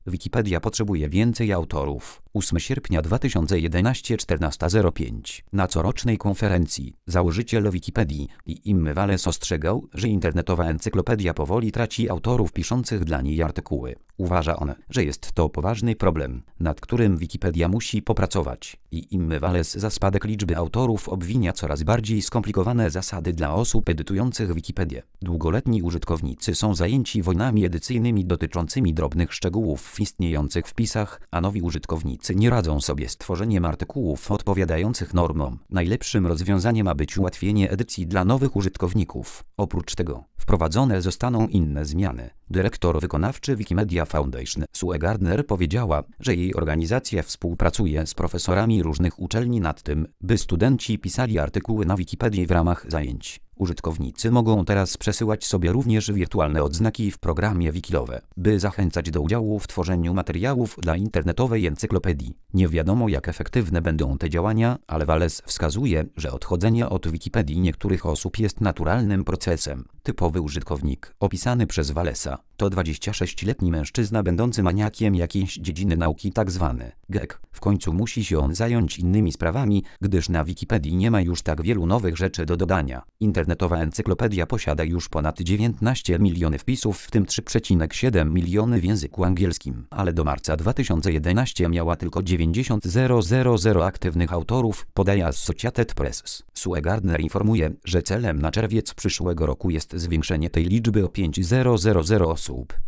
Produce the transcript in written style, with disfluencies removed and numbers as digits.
Wikipedia potrzebuje więcej autorów. 8 sierpnia 2011 14:05. Na corocznej konferencji założyciel Wikipedii Im Wales ostrzegał, że internetowa encyklopedia powoli traci autorów piszących dla niej artykuły. Uważa on, że jest to poważny problem, nad którym Wikipedia musi popracować. Im Wales za spadek liczby autorów obwinia coraz bardziej skomplikowane zasady dla osób edytujących Wikipedię. Długoletni użytkownicy są zajęci wojnami edycyjnymi dotyczącymi drobnych szczegółów w istniejących wpisach, a nowi użytkownicy nie radzą sobie z tworzeniem artykułów odpowiadających normom. Najlepszym rozwiązaniem ma być ułatwienie edycji dla nowych użytkowników. Oprócz tego wprowadzone zostaną inne zmiany. Dyrektor wykonawczy Wikimedia Foundation Sue Gardner powiedziała, że jej organizacja współpracuje z profesorami różnych uczelni nad tym, by studenci pisali artykuły na Wikipedii w ramach zajęć. Użytkownicy mogą teraz przesyłać sobie również wirtualne odznaki w programie Wikilowe, by zachęcać do udziału w tworzeniu materiałów dla internetowej encyklopedii. Nie wiadomo, jak efektywne będą te działania, ale Wales wskazuje, że odchodzenie od Wikipedii niektórych osób jest naturalnym procesem. Typowy użytkownik, opisany przez Walesa, to 26-letni mężczyzna będący maniakiem jakiejś dziedziny nauki, tzw. geek. W końcu musi się on zająć innymi sprawami, gdyż na Wikipedii nie ma już tak wielu nowych rzeczy do dodania. Internetowa encyklopedia posiada już ponad 19 milionów wpisów, w tym 3,7 miliony w języku angielskim, ale do marca 2011 miała tylko 90,000 aktywnych autorów, podaje Associated Press. Sue Gardner informuje, że celem na czerwiec przyszłego roku jest zwiększenie tej liczby o 5,000 osób.